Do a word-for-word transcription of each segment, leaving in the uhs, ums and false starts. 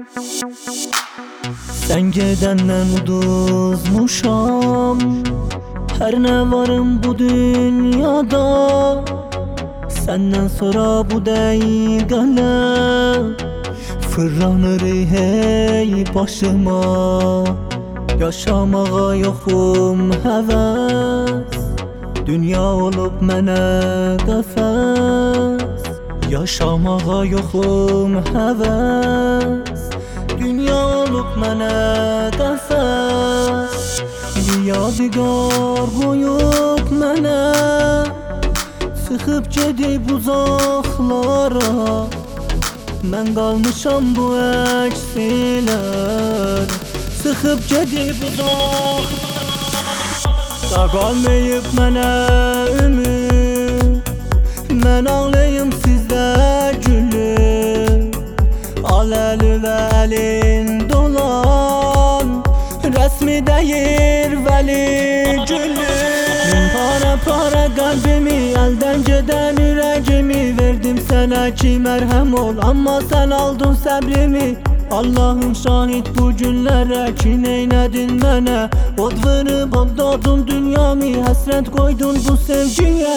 Sen gedenden uduzmuşam, her ne varım bu dünyada. Senden sonra bu dəqiqələr fırlanır hey başıma. Yaşamağa yoxum həvəs, dünya olub mənə qəfəs. Yaşamağa yoxum həvəs, dünya olub mənə qəfəs. Bir yadigar qoyub mənə, sıxıb gedib uzaqlara. Mən qalmışam bu əksilər, sıxıb gedib uzaqlara. Qalmayıb mənə ümid, mən ağlayım sizdə gülüm. Al əli və əlin dolan, rəsmi deyir vəli gülüm. Para para qəlbimi, əldən gedən ürəyimi verdim sənə ki mərhəm ol, amma sən aldın səbrimi. Allahım şahid bu günlərə ki neynədin mənə. Od vırıb aldadın dünyamı, həsrət qoydun bu sevgiyə.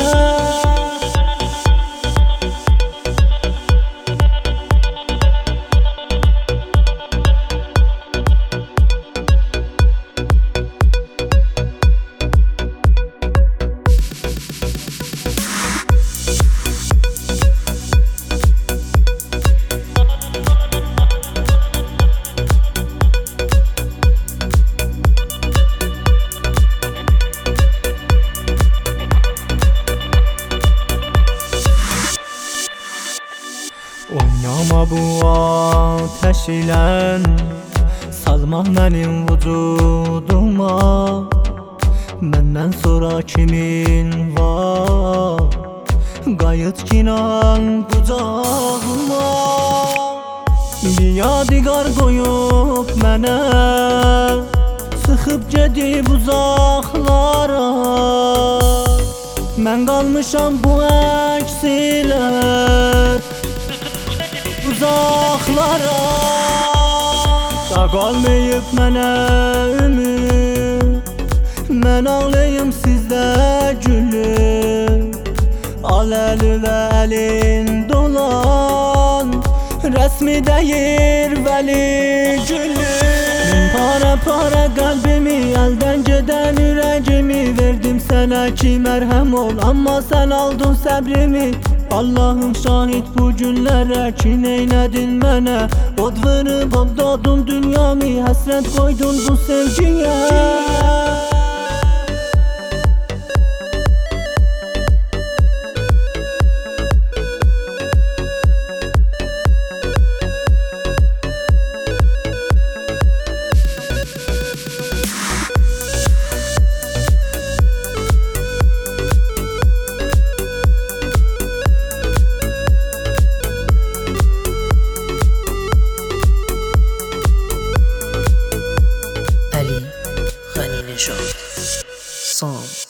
Oynama bu ateş ilə, salma mənim vücuduma. Məndən sonra kimin var, qayıt kinan qucağıma. Bir yadigar qoyub mənə, sıxıb gedib uzaqlara. Mən qalmışam bu əksilər, uzaqlara. Qalmayıb mənə ümid, mən ağlayım sizdə gülüm. Al əli və əlin dolan, rəsmi deyir vəli gülüm. Para para qəlbimi, əldən gedən ürəyimi verdim sənə ki mərhəm ol, amma sən aldın səbrimi. Allahım şahid bu günlərə ki neynədin mənə. Od vırıb aldadın dünyamı, həsrət qoydun bu sevgiyə. Ali Ghani Nejad Som